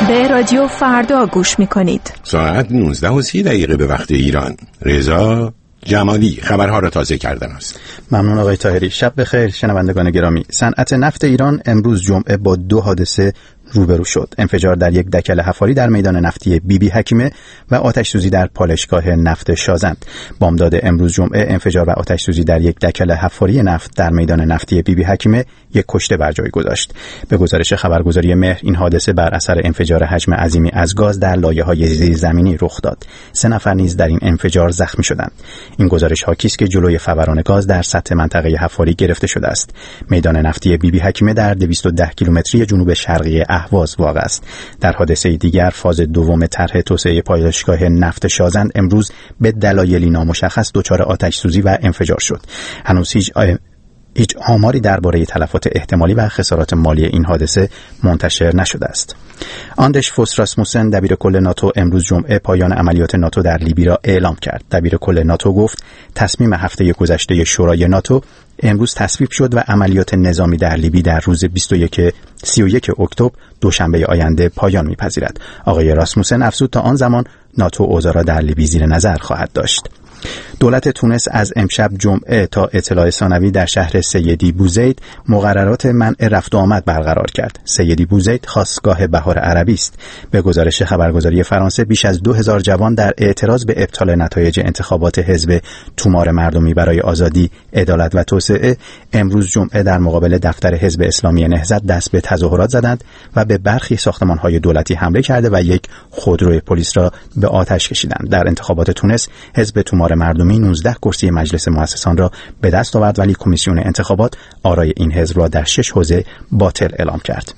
به رادیو فردا گوش میکنید. ساعت 19:30 به وقت ایران. رضا جمالی خبرها را تازه کردن است. ممنون آقای طاهری. شب بخیر شنوندگان گرامی. صنعت نفت ایران امروز جمعه با 2 حادثه روبرو شد. انفجار در یک دکل حفاری در میدان نفتی بیبی حکیمه و آتش سوزی در پالایشگاه نفت شازند. بامداد امروز جمعه انفجار و آتش سوزی در یک دکل حفاری نفت در میدان نفتی بیبی حکیمه یک کشته بر جای گذاشت. به گزارش خبرگزاری مهر این حادثه بر اثر انفجار حجم عظیمی از گاز در لایه‌های زیرزمینی رخ داد. 3 نفر نیز در این انفجار زخمی شدند. این گزارش حاکی است که جلوی فوران گاز در سطح منطقه حفاری گرفته شده است. میدان نفتی بیبی حکیمه در 210 کیلومتری جنوب شرقی اهواز واقع است. در حادثه دیگر فاز دوم طرح توسعه پالایشگاه نفت شازند امروز به دلایلی نامشخص دچار آتش سوزی و انفجار شد. هنوز هیچ آماری درباره تلفات احتمالی و خسارات مالی این حادثه منتشر نشده است. آندرس فوس راسموسن دبیرکل ناتو امروز جمعه پایان عملیات ناتو در لیبی را اعلام کرد. دبیرکل ناتو گفت تصمیم هفته گذشته شورای ناتو امروز تصویب شد و عملیات نظامی در لیبی در روز 31 اکتبر دوشنبه آینده پایان می‌پذیرد. آقای راسموسن افزود تا آن زمان ناتو اوضاع را در لیبی زیر نظر خواهد داشت. دولت تونس از امشب جمعه تا اطلاع ثانوی در شهر سیدی بوزید مقررات منع رفت و آمد برقرار کرد. سیدی بوزید خاستگاه بهار عربی است. به گزارش خبرگزاری فرانسه بیش از 2000 جوان در اعتراض به ابطال نتایج انتخابات حزب تومار مردمی برای آزادی، عدالت و توسعه امروز جمعه در مقابل دفتر حزب اسلامی نهضت دست به تظاهرات زدند و به برخی ساختمان‌های دولتی حمله کرده و یک خودروی پلیس را به آتش کشیدند. در انتخابات تونس حزب تومار مردمی 19 کرسی مجلس مؤسسان را به دست آورد ولی کمیسیون انتخابات آرای این حزب را در 6 حوزه باطل اعلام کرد.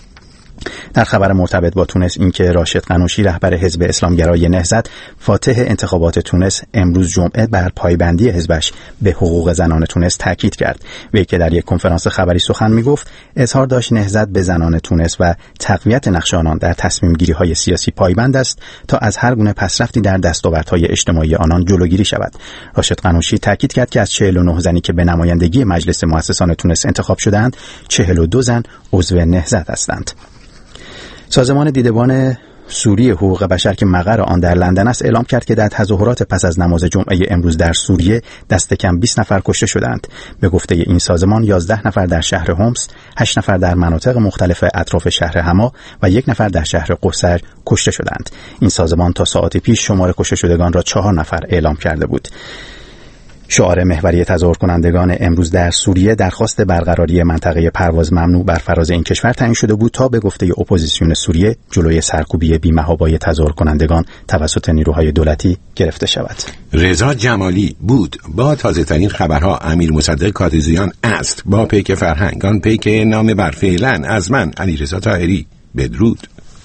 در خبر مرتبط با تونس اینکه راشد قنوشی رهبر حزب اسلامگرای نهضت فاتح انتخابات تونس امروز جمعه بر پایبندی حزبش به حقوق زنان تونس تاکید کرد. وی که در یک کنفرانس خبری سخن میگفت اظهار داشت نهضت به زنان تونس و تقویت نقش آنان در تصمیم گیری های سیاسی پایبند است تا از هر گونه پسرفتی در دستاوردهای اجتماعی آنان جلوگیری شود. راشد قنوشی تاکید کرد که از 49 زنی که به نمایندگی مجلس مؤسسان تونس انتخاب شدند 42 زن عضو نهضت هستند. سازمان دیدبان سوری حقوق بشر که مقر آن در لندن است اعلام کرد که در تظاهرات پس از نماز جمعه امروز در سوریه دست کم 20 نفر کشته شدند. به گفته این سازمان 11 نفر در شهر هومس، 8 نفر در مناطق مختلف اطراف شهر حما و 1 نفر در شهر قصر کشته شدند. این سازمان تا ساعتی پیش شمار کشته شدگان را 4 نفر اعلام کرده بود. شعار محوری تظاهر کنندگان امروز در سوریه درخواست برقراری منطقه پرواز ممنوع بر فراز این کشور تعیین شده بود تا به گفته اپوزیسیون سوریه جلوی سرکوبی بی‌محابای تظاهر کنندگان توسط نیروهای دولتی گرفته شود. رضا جمالی بود. با تازه ترین خبرها امیر مصدق کاتوزیان است. با پیک فرهنگان پیک نام بر فعلا از من علیرضا طاهری. بدرود.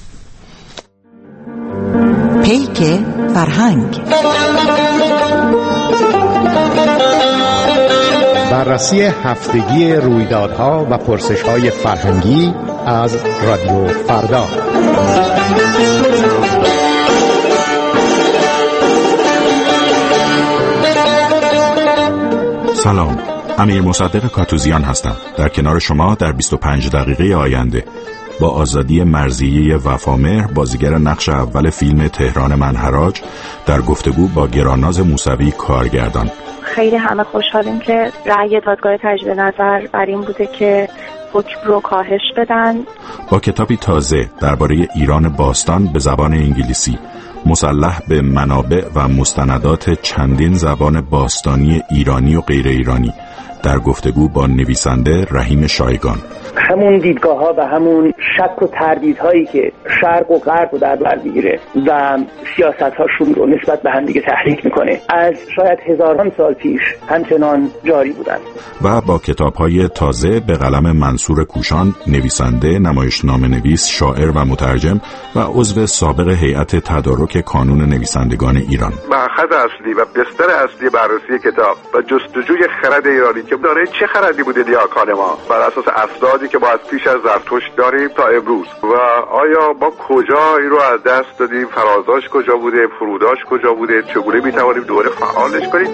پیک فرهنگ، بررسی هفتگی رویدادها و پرسش‌های فرهنگی از رادیو فردا. سلام، امیر مصدق کاتوزیان هستم. در کنار شما در 25 دقیقه آینده با آزادی مرضیه وفامهر، بازیگر نقش اول فیلم تهران من حراج، در گفتگو با گراناز موسوی کارگردان. خیلی همه خوشحالیم که رأی دادگاه تجدید نظر بر این بوده که حکم رو کاهش بدن. با کتابی تازه درباره ایران باستان به زبان انگلیسی، مسلح به منابع و مستندات چندین زبان باستانی ایرانی و غیر ایرانی، در گفتگو با نویسنده رحیم شایگان. همون دیدگاه ها و همون شک و تردیدهایی که شرق و غرب رو در بر میگیره و سیاست هاشون رو نسبت به هم دیگه تحریک میکنه از شاید هزاران سال پیش همچنان جاری بودن. و با کتاب‌های تازه به قلم منصور کوشان، نویسنده، نمایشنامه نویس، شاعر و مترجم و عضو سابق هیئت تدارک کانون نویسندگان ایران. مأخذ اصلی و بستر اصلی بررسی کتاب و جستجوی خرد ایرانی که داره چه خردی بوده دیاکان ما بر اساس اسنادی که ما از پیش از زرتشت داریم تا امروز و آیا ما کجا این رو از دست دادیم، فرازاش کجا بوده، فروداش کجا بوده، چگونه میتوانیم دوره فعالش کنیم.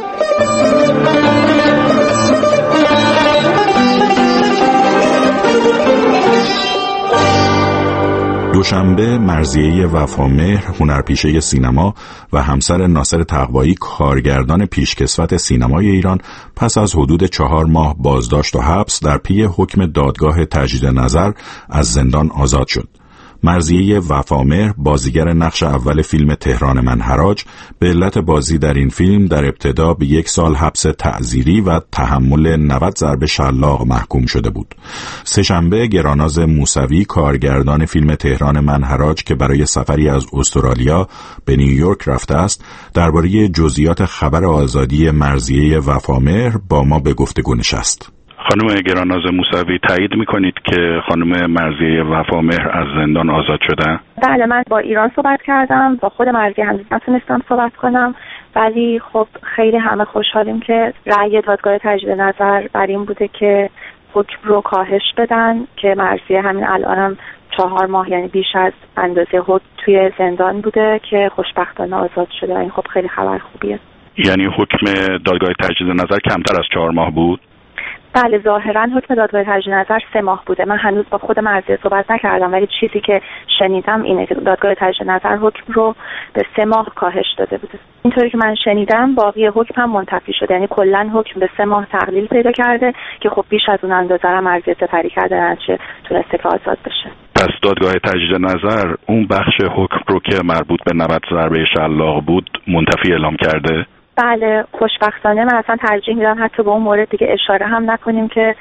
دوشنبه مرضیه وفامهر، هنرپیشه سینما و همسر ناصر تقوایی، کارگردان پیشکسوت سینمای ایران، پس از حدود 4 ماه بازداشت و حبس در پی حکم دادگاه تجدید نظر از زندان آزاد شد. مرضیه وفامهر، بازیگر نقش اول فیلم تهران من حراج، به علت بازی در این فیلم در ابتدا به 1 سال حبس تعزیری و تحمل 90 ضربه شلاق محکوم شده بود. سه‌شنبه گراناز موسوی، کارگردان فیلم تهران من حراج که برای سفری از استرالیا به نیویورک رفته است، درباره جزئیات خبر آزادی مرضیه وفامهر با ما به گفتگو نشست. خانم گراناز موسوی، تایید میکنید که خانم مرضیه وفامهر از زندان آزاد شدن؟ بله، من با ایران صحبت کردم، با خود مرضیه هنوز نتونستم صحبت کنم، ولی خب خیلی همه خوشحالیم که رأی دادگاه تجدید نظر بر این بوده که حکم رو کاهش بدن که مرضیه همین الانم 4 ماه یعنی بیش از اندازه حکم توی زندان بوده که خوشبختانه آزاد شده. این خب خیلی خبر خوبیه. یعنی حکم دادگاه تجدید نظر کمتر از 4 ماه بود؟ بله، ظاهرا حکم دادگاه تجدید نظر 3 ماه بوده. من هنوز با خود مرضیه صحبت نکردم، ولی چیزی که شنیدم اینه که دادگاه تجدید نظر حکم رو به 3 ماه کاهش داده بوده. اینطوری که من شنیدم باقی حکم هم منتفی شده، یعنی کلا حکم به 3 ماه تقلیل پیدا کرده که خب بیش از اون اندازه را مرضیه سپری کرده، نتیجه تونسته که آزاد بشه. پس دادگاه تجدید نظر اون بخش حکم رو که مربوط به 90 ضربه شلاق بود منتفی اعلام کرده؟ بله، خوشبختانه من اصلا ترجیح میدم حتی به اون مورد دیگه اشاره هم نکنیم که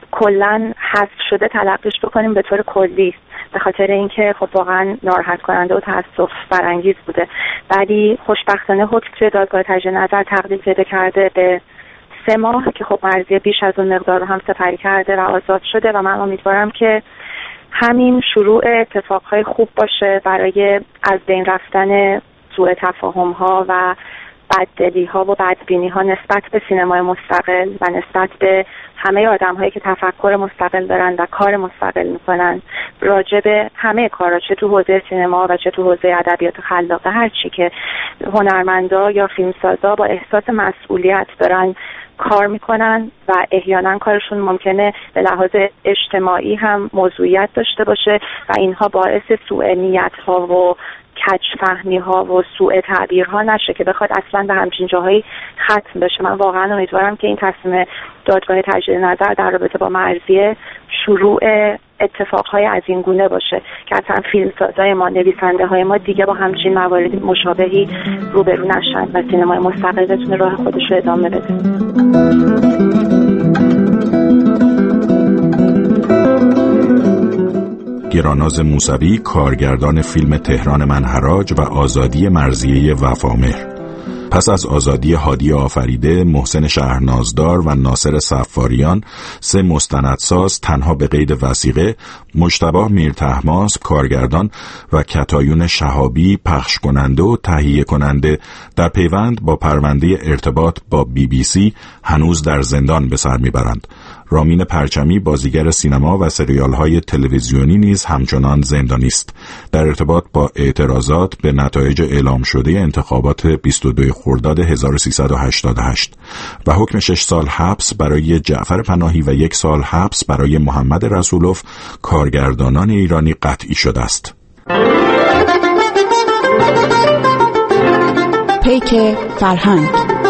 کلا حذف شده تلقیش بکنیم به طور کلی، به خاطر اینکه خب واقعا ناراحت کننده و تأسف برانگیز بوده. ولی خوشبختانه حکم توی دادگاه تجدید نظر تقلیل پیدا کرده به 3 ماه که خب مرضیه بیش از اون مقدار رو هم سپری کرده و آزاد شده و من امیدوارم که همین شروع اتفاقهای خوب باشه برای از بین رفتن سوء تفاهم ها و بددلی ها و بدبینی ها نسبت به سینمای مستقل و نسبت به همه آدم هایی که تفکر مستقل دارن و کار مستقل میکنن راجع به همه کارا، چه تو حوزه سینما و چه تو حوزه ادبیات خلاقه، هر چی که هنرمندا یا فیلمسازا با احساس مسئولیت دارن کار میکنن و احیانا کارشون ممکنه به لحاظ اجتماعی هم موضوعیت داشته باشه و اینها باعث سوء نیت ها و کج فهمی ها و سوء تعبیرها نشه که بخواد اصلا به همچین جاهایی ختم بشه. من واقعا امیدوارم که این تصمیم دادگاه تجدید نظر در رابطه با مرضیه شروع اتفاقهای از این گونه باشه که اصلا فیلمسازای ما، نویسنده های ما دیگه با همچین موارد مشابهی روبرو نشن و سینمای مستقل بتونه راه خودش رو ادامه بده. گراناز موسوی، کارگردان فیلم تهران من حراج و آزادی مرضیه وفامهر. پس از آزادی هادی آفریده، محسن شهرنازدار و ناصر صفاریان، 3 مستندساز تنها به قید وثیقه، مجتبی میرطهماسب کارگردان و کتایون شهابی پخش کننده و تهیه کننده در پیوند با پرونده ارتباط با BBC هنوز در زندان به سر میبرند. رامین پرچمی، بازیگر سینما و سریال‌های تلویزیونی نیز همچنان زندانی است در ارتباط با اعتراضات به نتایج اعلام شده انتخابات 22 خرداد 1388 و حکم 6 سال حبس برای جعفر پناهی و 1 سال حبس برای محمد رسولوف، کارگردانان ایرانی قطعی شده است. پیک فرهنگ.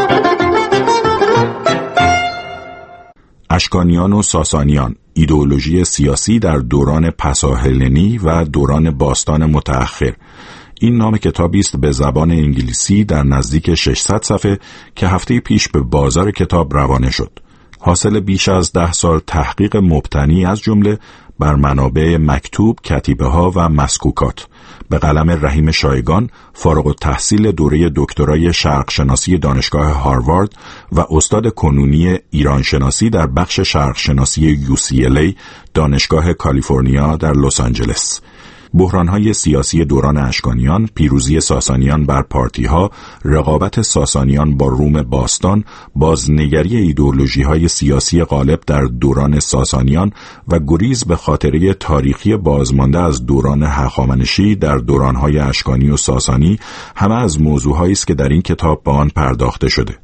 اشکانیان و ساسانیان، ایدئولوژی سیاسی در دوران پساهلنی و دوران باستان متأخر. این نام کتابی است به زبان انگلیسی در نزدیک 600 صفحه که هفته پیش به بازار کتاب روانه شد. حاصل بیش از 10 سال تحقیق مبتنی از جمله بر منابع مکتوب، کتیبه ها و مسکوکات به قلم رحیم شایگان، فارغ التحصیل دوره دکترای شرق شناسی دانشگاه هاروارد و استاد کنونی ایران شناسی در بخش شرق شناسی UCLA دانشگاه کالیفرنیا در لس آنجلس. بحران‌های سیاسی دوران اشکانیان، پیروزی ساسانیان بر پارتی‌ها، رقابت ساسانیان با روم باستان، بازنگری ایدئولوژی‌های سیاسی غالب در دوران ساسانیان و گریز به خاطره تاریخی بازمانده از دوران هخامنشی در دوران‌های اشکانی و ساسانی همه از موضوعهایی است که در این کتاب به آن پرداخته شده.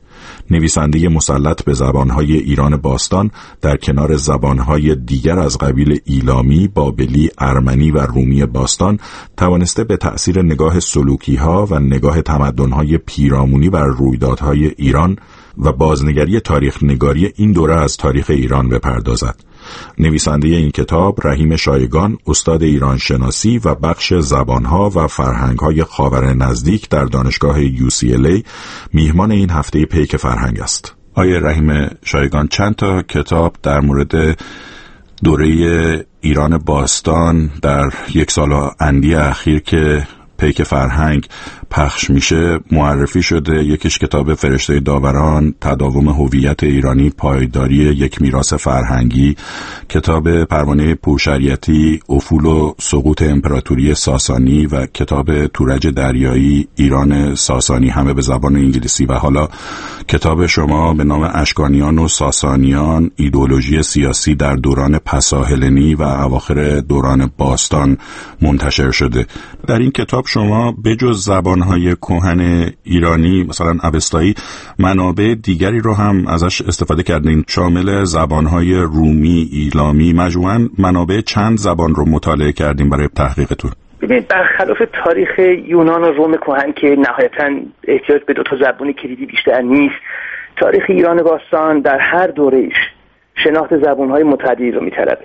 نویسنده مسلط به زبانهای ایران باستان در کنار زبانهای دیگر از قبیل ایلامی، بابلی، ارمنی و رومی باستان توانسته به تأثیر نگاه سلوکی‌ها و نگاه تمدن‌های پیرامونی بر رویدادهای ایران و بازنگری تاریخ نگاری این دوره از تاریخ ایران بپردازد. نویسنده این کتاب رحیم شایگان، استاد ایران شناسی و بخش زبانها و فرهنگهای خاور نزدیک در دانشگاه UCLA، میهمان این هفته پیک فرهنگ است. آیه رحیم شایگان، چند تا کتاب در مورد دوره ایران باستان در یک سال اندی اخیر که پیک فرهنگ پخش میشه معرفی شده. یکیش کتاب فرشته داوران، تداوم هویت ایرانی، پایداری یک میراث فرهنگی، کتاب پروانه پورشریعتی، افول و سقوط امپراتوری ساسانی و کتاب تورج دریایی، ایران ساسانی، همه به زبان انگلیسی، و حالا کتاب شما به نام اشکانیان و ساسانیان، ایدئولوژی سیاسی در دوران پساهلنی و اواخر دوران باستان منتشر شده. در این کتاب شما بجز زبانهای کهن ایرانی مثلا اوستایی، منابع دیگری رو هم ازش استفاده کردین، شامل زبانهای رومی، ایلامی، مجموعاً منابع چند زبان رو مطالعه کردین برای تحقیقتون؟ ببینید، برخلاف تاریخ یونان و روم کهن که نهایتاً احتیاج به 2 زبان کلیدی بیشتر نیست، تاریخ ایران باستان در هر دوره‌اش شناخت زبانهای متعددی رو می‌طلبه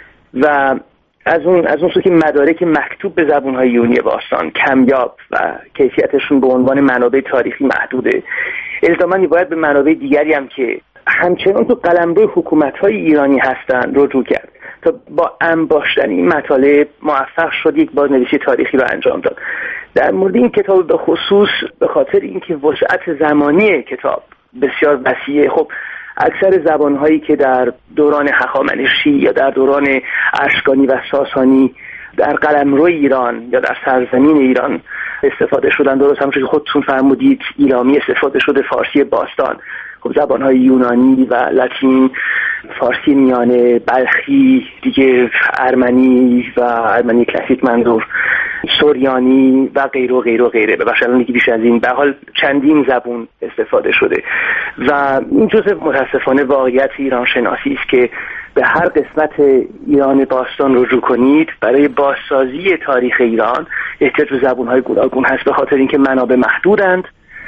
و از اون سو که مدارک مکتوب به زبان‌های یونانی باستان کمیاب و کیفیتشون به عنوان منابع تاریخی محدوده، الزاماً باید به منابع دیگری هم که همچنان تو قلمرو حکومت‌های ایرانی هستن رجوع کرد تا با انباشتن این مطالب موفق شد یک بازنویسی تاریخی رو انجام داد. در مورد این کتاب به خصوص به خاطر اینکه وسعت زمانی کتاب بسیار وسیعه، خب اکثر زبانهایی که در دوران هخامنشی یا در دوران اشکانی و ساسانی در قلمرو ایران یا در سرزمین ایران استفاده شدن، درست همونجوری که خودتون فرمودید ایلامی استفاده شده، فارسی باستان، خب زبانهای یونانی و لاتین، فارسی میانه، بلخی دیگه، ارمنی و ارمنی کلاسیک منظور، سوریانی و غیره و غیره و غیره. ببخشید الان دیگه بیش از این به حال چندین زبون استفاده شده و این جزء متاسفانه واقعیت ایران شناسی است که به هر قسمت ایران باستان رجوع کنید برای بازسازی تاریخ ایران احتیاج به زبان‌های گوناگون هست، به خاطر اینکه منابع محدودند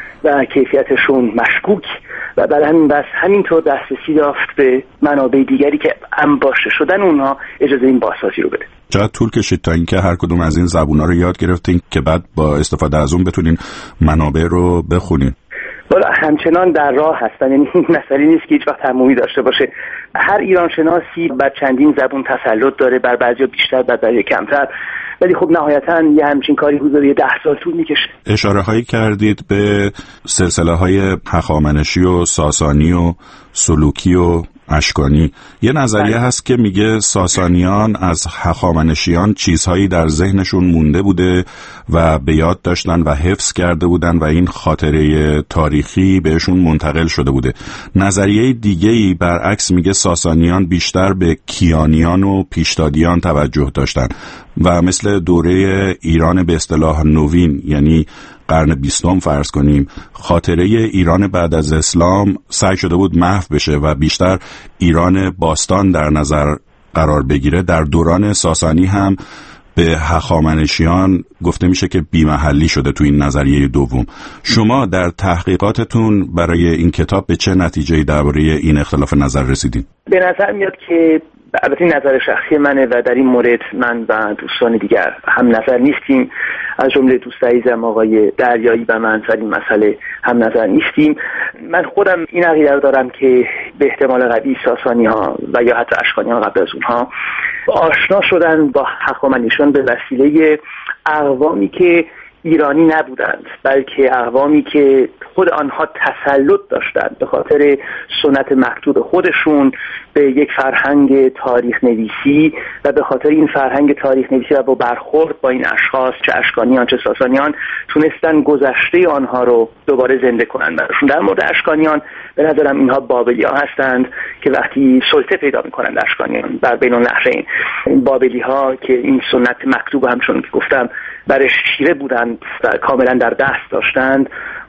و کیفیتشون مشکوک و برای همین بس همینطور دسترسی یافت به منابع دیگری که انباشته شدن اونها اجازه این بازسازی رو بده. چقدر طول کشید تا اینکه هر کدوم از این زبونا رو یاد گرفتین که بعد با استفاده از اون بتونین منابع رو بخونین؟ والا همچنان در راه هستن، یعنی این مسئله نیست که هیچ وقت تمومی داشته باشه. هر ایران شناسی بر چندین زبون تسلط داره، بر بعضیا بیشتر، بر بعضیا کمتر، ولی خب نهایتاً یه همچین کاری حدود 10 سال طول میکشه. اشاره هایی کردید به سلسله های هخامنشی و ساسانی و سلوکی و اشکانی. یه نظریه هست که میگه ساسانیان از هخامنشیان چیزهایی در ذهنشون مونده بوده و به یاد داشتن و حفظ کرده بودن و این خاطره تاریخی بهشون منتقل شده بوده. نظریه دیگه‌ای برعکس میگه ساسانیان بیشتر به کیانیان و پیشدادیان توجه داشتن و مثل دوره ایران به اصطلاح نوین، یعنی قرن 20 فرض کنیم، خاطره ایران بعد از اسلام سعی شده بود محو بشه و بیشتر ایران باستان در نظر قرار بگیره. در دوران ساسانی هم به هخامنشیان گفته میشه که بی‌محلی شده تو این نظریه دوم. شما در تحقیقاتتون برای این کتاب به چه نتیجه‌ای درباره این اختلاف نظر رسیدین؟ به نظر میاد که البته نظر شخصی منه و در این مورد من و دوستان دیگر هم نظر نیستیم، از جمله دوست عزیزم آقای دریایی و من در این مسئله هم نظر نیستیم. من خودم این عقیده رو دارم که به احتمال قوی ساسانی ها و یا حتی اشکانی ها قبل از اونها آشنا شدن با هخامنشیان به وسیله اقوامی که ایرانی نبودند، بلکه اقوامی که خود آنها تسلط داشتند به خاطر سنت مکتوب خودشون به یک فرهنگ تاریخ نویسی و به خاطر این فرهنگ تاریخ نویسی و با برخورد با این اشخاص، چه اشکانیان چه ساسانیان، تونستن گذشته آنها رو دوباره زنده کنن براشون. در مورد اشکانیان به نظرم اینها بابلی ها هستند که وقتی سلطه پیدا میکنن اشکانیان بر بین النهرین، این بابلی ها که این سنت مکتوب همچون که گفتم برش چیره بودند و کاملا در دست داشتند،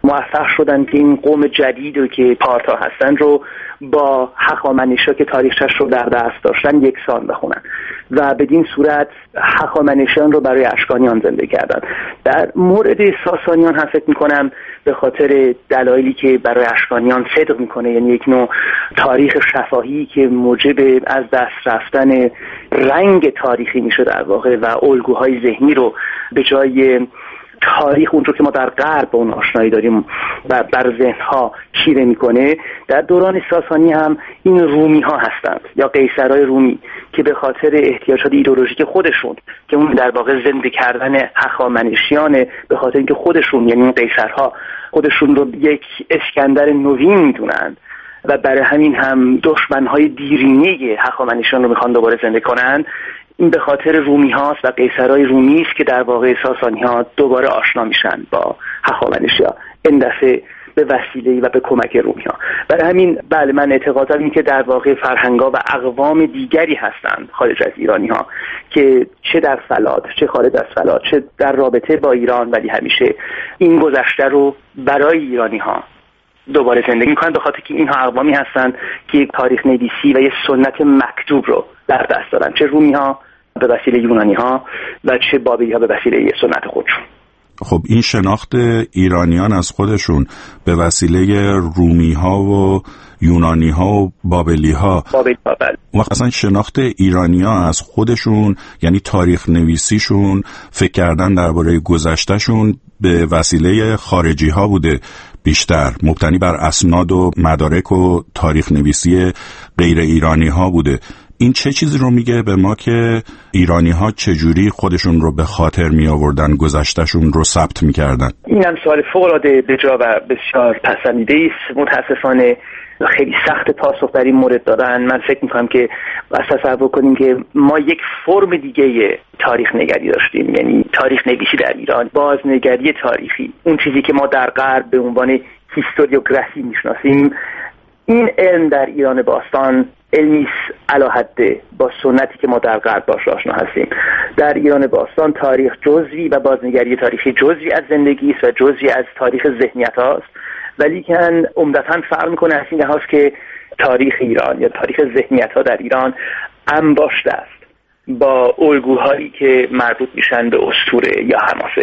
موفق شدن که این قوم جدید رو که پارتا هستن رو با هخامنشی‌ها که تاریخچه‌اش رو در دست داشتن یکسان بخونن و بدین صورت هخامنشیان رو برای اشکانیان زنده کردن. در مورد ساسانیان هم فکر می‌کنم به خاطر دلایلی که برای اشکانیان صدق می‌کنه، یعنی یک نوع تاریخ شفاهی که موجب از دست رفتن رنگ تاریخی میشه در واقع و الگوهای ذهنی رو به جای تاریخ اونجور که ما در غرب با اون آشنایی داریم و بر ذهنها چیره میکنه. در دوران ساسانی هم این رومی ها هستند یا قیصرهای رومی که به خاطر احتیاجات ایدئولوژیک خودشون که اون در واقع زنده کردن هخامنشیان، به خاطر اینکه خودشون یعنی این قیصرها خودشون رو یک اسکندر نوین میدونن و برای همین هم دشمنهای دیرینه هخامنشیان رو میخوان دوباره زنده کنن، این به خاطر رومی هاست و قیصرهای رومی است که در واقع ساسانی ها دوباره آشنا میشن با هخامنشیان، این دفعه به وسیله و به کمک رومی ها. برای همین بله من اعتقاد دارم که در واقع فرهنگ‌ها و اقوام دیگری هستند خارج از ایرانی ها که چه در فلات چه خارج از فلات چه در رابطه با ایران، ولی همیشه این گذشته رو برای ایرانی ها دوباره زندگی میکنن، به خاطر که اینها اقوامی هستند که یک تاریخ نویسی و یک سنت مکتوب رو در دست دارن، چه رومی ها به وسیله یونانی ها و چه بابلی ها به وسیله سنت خودشون. خب این شناخت ایرانیان از خودشون به وسیله رومی ها و یونانی ها و بابلی ها وقت اصلا شناخت ایرانیان از خودشون یعنی تاریخ نویسیشون فکر کردن درباره گذشتهشون به وسیله خارجی ها بوده، بیشتر مبتنی بر اسناد و مدارک و تاریخ نویسی غیر ایرانی ها بوده. این چه چیزی رو میگه به ما که ایرانی ها چجوری خودشون رو به خاطر می آوردن، گذشتهشون رو ثبت میکردن؟ اینم سوال فوق‌العاده بجا و بسیار پسندیده است. متاسفانه خیلی سخت پاسخ در این مورد دادن. من فکر میکنم که تصور کنیم که ما یک فرم دیگه تاریخ نگاری داشتیم، یعنی تاریخ نویسی در ایران، بازنگری تاریخی، اون چیزی که ما در غرب به عنوان هیستوریوگرافی میشناسیم. این علم در ایران باستان علمی علاحده با سنتی که ما در غرب باش آشنا هستیم. در ایران باستان تاریخ جزئی و بازنگری تاریخی جزئی از زندگی است و جزئی از تاریخ ذهنیت هاست، ولی که عمدتاً فرق میکنه از این لحاظ که تاریخ ایران یا تاریخ ذهنیت ها در ایران انباشته است با الگوهایی که مربوط میشن به اسطوره یا حماسه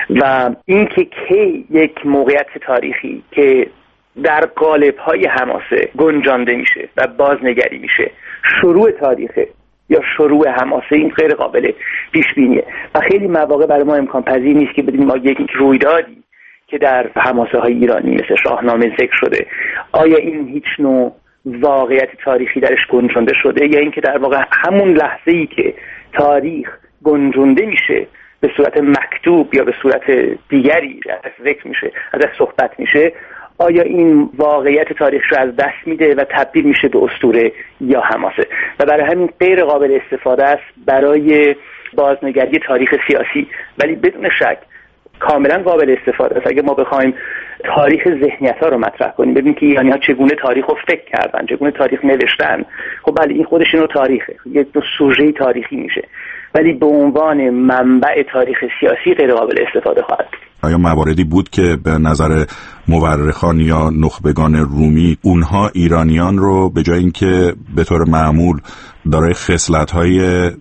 و اینکه کی یک موقعیت تاریخی که در قالب‌های حماسه گنجانده میشه و بازنگری میشه شروع تاریخه یا شروع حماسه، این غیر قابل پیش بینیه و خیلی مواقع برای ما امکان پذیر نیست که بدونیم ما یک رویدادی که در حماسه های ایرانی مثل شاهنامه ذکر شده آیا این هیچ نوع واقعیت تاریخی درش گنجانده شده یا اینکه در واقع همون لحظه‌ای که تاریخ گنجانده میشه به صورت مکتوب یا به صورت دیگری ازش ذکر میشه، ازش صحبت میشه، آیا این واقعیت تاریخ رو از دست میده و تبدیل میشه به اسطوره یا حماسه و برای همین غیر قابل استفاده است برای بازنگری تاریخ سیاسی، ولی بدون شک کاملا قابل استفاده است اگه ما بخوایم تاریخ ذهنیت ها رو مطرح کنیم، ببینیم که ایرانی ها چگونه تاریخ رو فکر کردن، چگونه تاریخ نوشتن. خب بله این خودش اینو تاریخه، یک دو سوژه تاریخی میشه، ولی به عنوان منبع تاریخ سیاسی غیر قابل استفاده خواهد. آیا مواردی بود که به نظر مورخان یا نخبگان رومی اونها ایرانیان رو به جای اینکه به طور معمول دارای خصلت‌های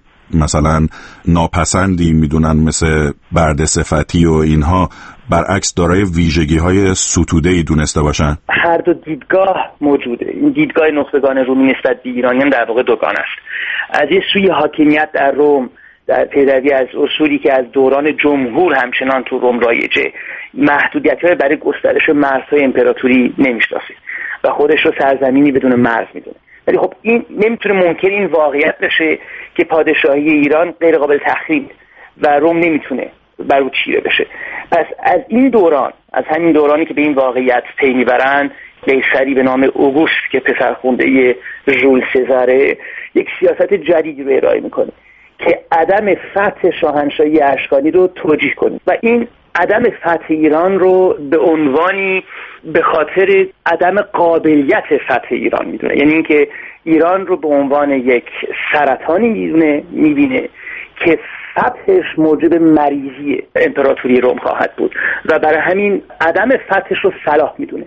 مثلا ناپسندی میدونن مثل برده صفتی و اینها، برعکس دارای ویژگی‌های ستوده‌ای دونسته باشن؟ هر دو دیدگاه موجوده. این دیدگاه نخبگان رومی نسبت به ایرانیان در واقع دوگانه است. از این سوی حاکمیت در روم در پیروی از اصولی که از دوران جمهور همچنان تو روم رایجه، محدودیت‌های برای گسترش مرزهای امپراتوری نمی‌شناسه و خودش رو سرزمینی بدون مرز میدونه. ولی خب این نمیتونه منکر این واقعیت بشه که پادشاهی ایران غیر قابل تخریب و روم نمیتونه بر او چیره بشه. پس از این دوران، از همین دورانی که به این واقعیت پی میبرن، قیصری به نام اوگوست که پسرخونده ژول سزاره یک سیاست جدیدی رو ارائه میکنه که عدم فتح شاهنشاهی اشکانی رو توجیه کنه و این عدم فتح ایران رو به عنوانی به خاطر عدم قابلیت فتح ایران میدونه، یعنی اینکه ایران رو به عنوان یک سرطانی میبینه که فتحش موجب مریضی امپراتوری روم خواهد بود و برای همین عدم فتحش رو صلاح میدونه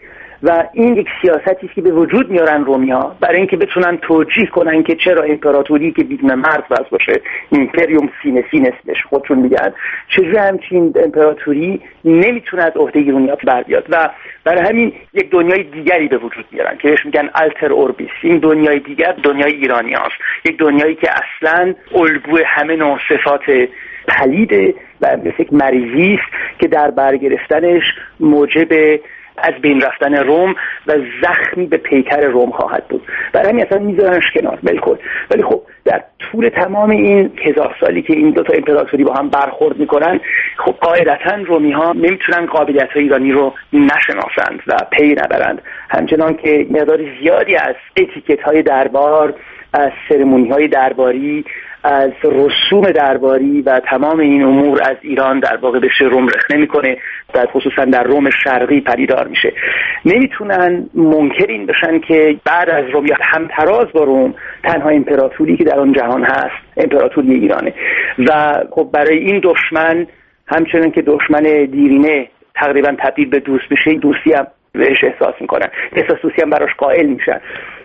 و این یک سیاستی است که به وجود میارن رومی‌ها برای اینکه بتونن توجیه کنن که چرا امپراتوری که بدون مرز وضع باشه، ایمپریوم سینس بهش خودشون میگن، چجوری همچین امپراتوری نمیتونه از عهده ایرانیات بر بیاد و برای همین یک دنیای دیگری به وجود میارن که بهش میگن التر اوربیس. این دنیای دیگر دنیای ایرانیاست، یک دنیایی که اصلاً الگوی همه نوع صفات پلیده و مثل یک مریضی است که در برگرفتنش موجب از بین رفتن روم و زخمی به پیکر روم خواهد بود. برای همین اصلا میذارنش کنار بالکل. ولی خب در طول تمام این 1000 سالی که این دو تا امپراتوری با هم برخورد میکنن، خب قاعدتا رومی ها نمیتونن قابلیت های ایرانی رو نشناسند و پی نبرند، همچنان که مقدار زیادی از اتیکت های دربار، از سرمونی های درباری، از رسوم درباری و تمام این امور از ایران در واقع به روم رخنه میکنه و خصوصا در روم شرقی پدیدار میشه. نمیتونن منکر این بشن که بعد از روم یا همتراز با روم تنها امپراتوری که در آن جهان هست امپراتوری ایرانه و خب برای این دشمن همچنان که دشمن دیرینه تقریبا تبدیل به دوست میشه، دوستی هم بهش احساس میکنن، احساس دوستی هم براش قائل میشن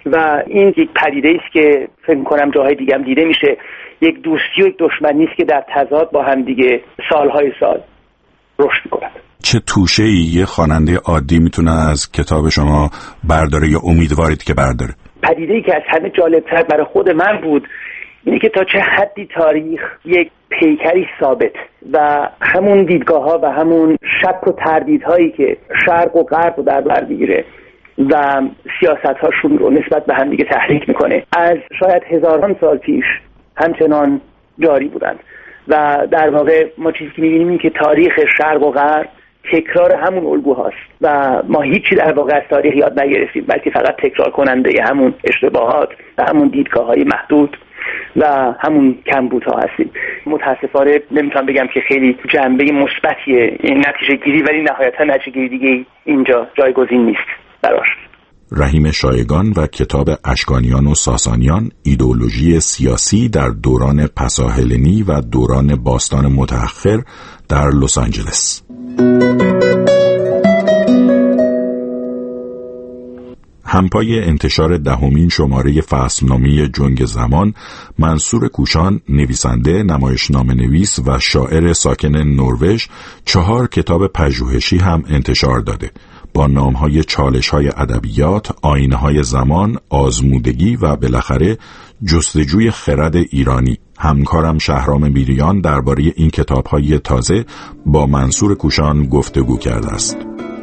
و این یک پدیده است که فکر میکنم جاهای دیگه هم دیده میشه. یک دوستی و یک دشمنی است که در تضاد با هم دیگه سالهای سال رشد میکنند. چه توشه‌ای یه خواننده عادی میتونه از کتاب شما برداره یا امیدوارید که برداره؟ پدیده‌ای که از همه جالب‌تر برای خود من بود اینه که تا چه حدی تاریخ یک پیکری ثابت و همون دیدگاه‌ها و همون شک و تردیدهایی که شرق و غرب رو در بر میگیره و سیاست‌هاشون رو نسبت به هم دیگه تحریک میکنه از شاید هزاران سال پیش همچنان جاری بودند و در واقع ما چیزی که می‌بینیم این که تاریخ شرق و غرب تکرار همون الگوهاست و ما هیچی در واقع از تاریخ یاد نگرفتیم، بلکه فقط تکرار کننده همون اشتباهات و همون دیدگاه‌های محدود و همون کمبودها هستیم. متاسفانه نمیتونم بگم که خیلی جنبه مثبتیه این نتیجه گیری، ولی نهایتا نتیجه گیری دیگه اینجا جایگزین نیست براش. رحیم شایگان و کتاب اشکانیان و ساسانیان، ایدئولوژی سیاسی در دوران پساهلنی و دوران باستان متأخر در لس آنجلس. همپای انتشار 10مین شماره فصلنامه جنگ زمان، منصور کوشان، نویسنده، نمایشنامه‌نویس و شاعر ساکن نروژ، 4 کتاب پژوهشی هم انتشار داده با نام‌های چالش‌های ادبیات، آینه‌های زمان، آزمودگی و بالاخره جستجوی خرد ایرانی. همکارم شهرام بیریان درباره این کتاب‌های تازه با منصور کوشان گفتگو کرده است.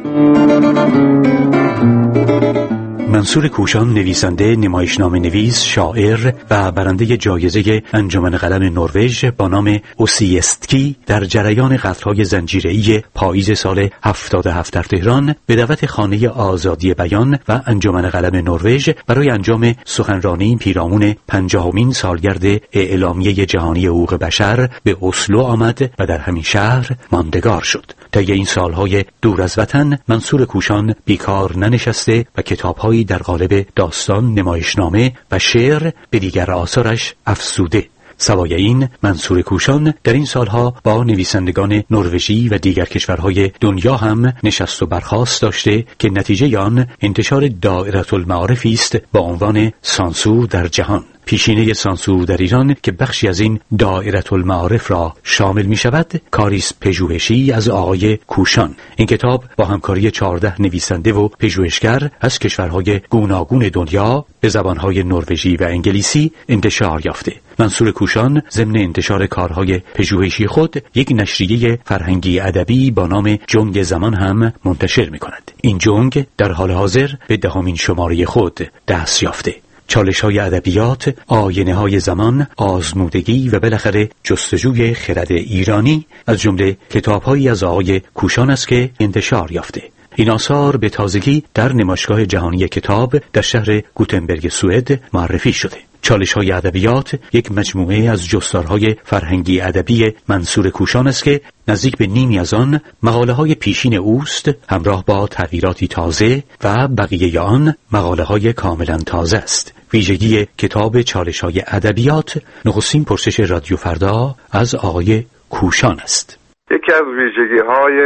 منصور کوشان نویسنده، نمایشنامه نویس، شاعر و برنده جایزه انجمن قلم نروژ با نام اوسیستکی در جریان قتل‌های زنجیره‌ای پاییز سال 77 در تهران به دعوت خانه آزادی بیان و انجمن قلم نروژ برای انجام سخنرانی پیرامون 50مین سالگرد اعلامیه جهانی حقوق بشر به اسلو آمد و در همین شهر ماندگار شد. طی این سالهای دور از وطن منصور کوشان بیکار ننشسته و کتاب‌هایی در قالب داستان، نمایشنامه و شعر به دیگر آثارش افزوده. سوای این، منصور کوشان در این سالها با نویسندگان نروژی و دیگر کشورهای دنیا هم نشست و برخاست داشته که نتیجه آن انتشار دائره المعارفی است با عنوان سانسور در جهان. پیشینه سانسور در ایران که بخشی از این دائره المعارف را شامل می شود، کاریست پژوهشی از آقای کوشان. این کتاب با همکاری 14 نویسنده و پژوهشگر از کشورهای گوناگون دنیا به زبانهای نروژی و انگلیسی انتشار یافته. منصور کوشان ضمن انتشار کارهای پژوهشی خود یک نشریه فرهنگی ادبی با نام جنگ زمان هم منتشر می کند. این جنگ در حال حاضر به 10مین شماره خود دست یافته. چالش‌های ادبیات، آینه‌های زمان، آزمودگی و بالاخره جستجوی خرد ایرانی از جمله کتاب‌هایی از آقای کوشان است که انتشار یافته. این آثار به تازگی در نمایشگاه جهانی کتاب در شهر گوتنبرگ سوئد معرفی شده. چالش‌های ادبیات یک مجموعه از جستارهای فرهنگی ادبی منصور کوشان است که نزدیک به نیمی از آن مقاله‌های پیشین اوست همراه با تغییراتی تازه و بقیه آن مقاله‌های کاملا تازه است. ویژگی کتاب چالش‌های ادبیات نخستین پرسش رادیو فردا از آقای کوشان است. یکی از ویژگی‌های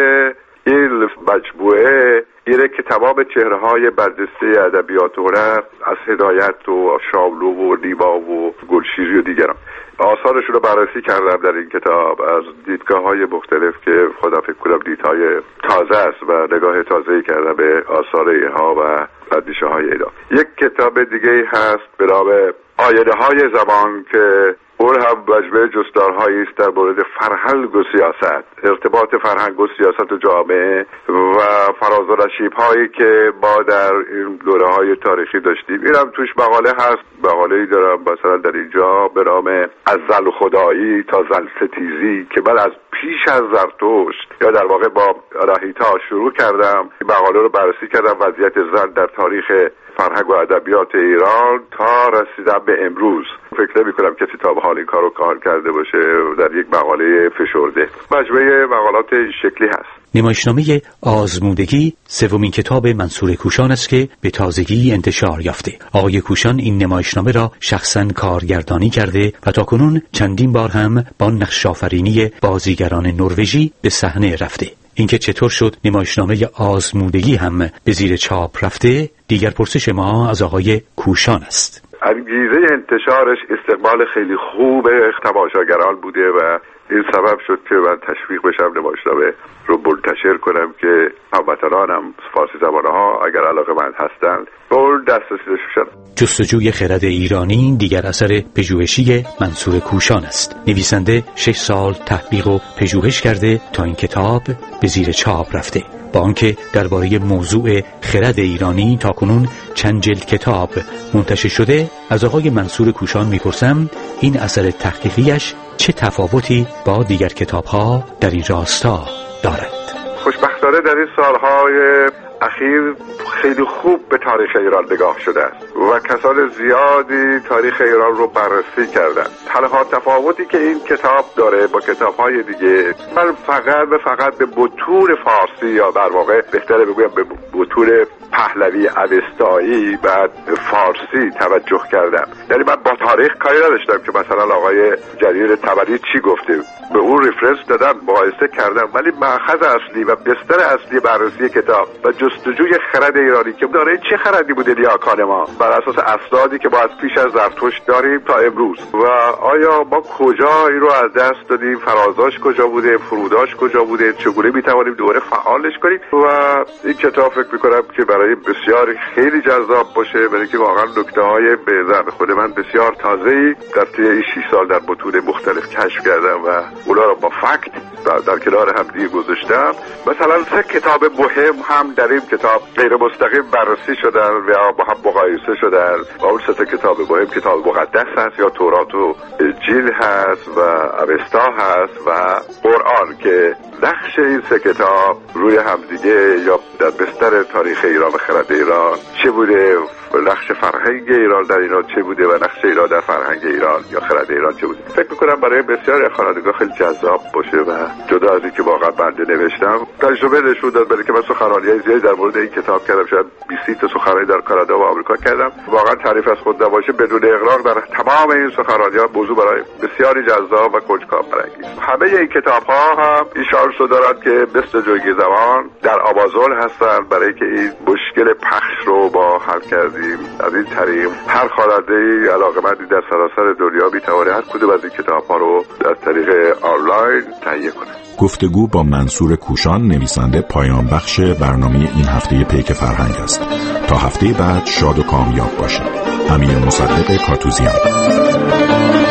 این مجموعه اینه که تمام چهره‌های برجسته ادبیات و هنر از هدایت و شاملو و نیما و گلشیری و دیگران آثارشون رو بررسی کردم در این کتاب از دیدگاه‌های مختلف که خدا فکر کنم دیدهای تازه است و نگاه تازه‌ای کردم به آثار اینها و اندیشه‌های اینا. یک کتاب دیگه هست به نام آینه‌های زمان که اون هم مجموعه جستارهایی است در مورد فرهنگ و سیاست، ارتباط فرهنگ و سیاست و جامعه و فراز و نشیب‌هایی که ما در این دوره‌های تاریخی داشتیم. این هم توش مقاله هست. مقاله‌ای دارم مثلا در اینجا به نام از زن خدایی تا زن ستیزی که من از پیش از زرتشت یا در واقع با راهیتا شروع کردم. این مقاله رو بررسی کردم وضعیت زن در تاریخ فرهنگ و ادبیات ایران تا رسیدم به امروز. فکر نمی‌کنم کسی تا به حال این کارو کار کرده باشه در یک مقاله فشرده. مجموعه مقالات این شکلی هست. نمایشنامه آزمودگی سومین کتاب منصور کوشان است که به تازگی انتشار یافته. آقای کوشان این نمایشنامه را شخصاً کارگردانی کرده و تاکنون چندین بار هم با نقش‌آفرینی بازیگران نروژی به صحنه رفته. اینکه چطور شد نمایشنامه آزمودگی هم به زیر چاپ رفته دیگر پرسش ما از آقای کوشان است. انگیزه انتشارش استقبال خیلی خوب تماشاگران بوده و این سبب شد که من تشویق بشم نمایشنامه رو منتشر کنم که هموطنانم فارسی زبان‌ها اگر علاقه‌مند هستند به اون دسترسی داشته باشن. جستجوی خرد ایرانی دیگر اثر پژوهشی منصور کوشان است. نویسنده 6 سال تحقیق و پژوهش کرده تا این کتاب به زیر چاپ رفته. با آنکه درباره موضوع خرد ایرانی تاکنون چند جلد کتاب منتشر شده، از آقای منصور کوشان میپرسم این اثر تحقیقیش چه تفاوتی با دیگر کتاب‌ها در این راستا دارد؟ خوشبختانه در این سالهای اخیر خیلی خوب به تاریخ ایران نگاه شده است و کسان زیادی تاریخ ایران رو بررسی کردن. تنها تفاوتی که این کتاب داره با کتاب‌های دیگه، من فقط به متون فارسی یا در واقع بهتره بگویم به متون پهلوی اوستایی و فارسی توجه کردم. یعنی من با تاریخ کاری نداشتم که مثلا آقای جریر طبری چی گفته، به اون ریفرنس دادم، مقایسه کردم، ولی مأخذ اصلی و بستر اصلی بررسی کتاب و جستجوی خرد ایرانی که داره چه خردی بوده نیاکان ما بر اساس اسنادی که ما از پیش از زرتشت داریم تا امروز و آیا ما کجا این رو از دست دادیم، فرازاش کجا بوده، فروداش کجا بوده، چگونه میتوانیم دوباره فعالش کنیم. و این کتاب فکر میکنم که برای بسیاری خیلی جذاب باشه، برای که واقعا نکته‌های به ذهن خود من بسیار تازه‌ای در طی این 6 سال در متون مختلف کشف کردم و اونا رو با فکت در کنار هم دیگه گذاشتم. مثلا 3 کتاب مهم هم در این کتاب غیر مستقیم بررسی شدن و با هم مقایسه شدن و اون 3 کتاب مهم کتاب مقدس هست یا تورات و انجیل هست و اوستا هست و قرآن که نقش این 3 کتاب روی همدیگه یا در بستر تاریخ ایران و خرد ایران چه بوده، نقش فرهنگ ایران در ایران چه بوده و نقش ایران در فرهنگ ایران یا خرد ایران چه بوده. فکر میکنم برای بسیاری خوانندگان خیلی جذاب باشه و جدا از اینکه واقعا بنده نوشتم تجربه نشون داد، برای که من سخنرانی‌های زیادی در مورد این کتاب کردم، شاید 20 تا سخنرانی در کانادا و آمریکا کردم. واقعا تعریف از خود نباشه بدون اغراق در تمام این سخنرانی‌ها موضوع برای بسیاری جذاب و کنجکاو برانگیز. همه این کتاب‌ها هم این شانس رو دارن که مثل جویی زمان در آمازون هستن برای که این مشکل پخش رو با حل کردیم. از این طریق هر خواننده‌ای علاقه‌مندی در سراسر دنیا می‌تونه هر کدوم از این کتاب‌ها رو از طریق آنلاین تهیه کنه. گفتگو با منصور کوشان نویسنده پایان بخش برنامه این هفته پیک فرهنگ است. تا هفته بعد شاد و کامیاب باشید. امیر مصدق کاتوزیان.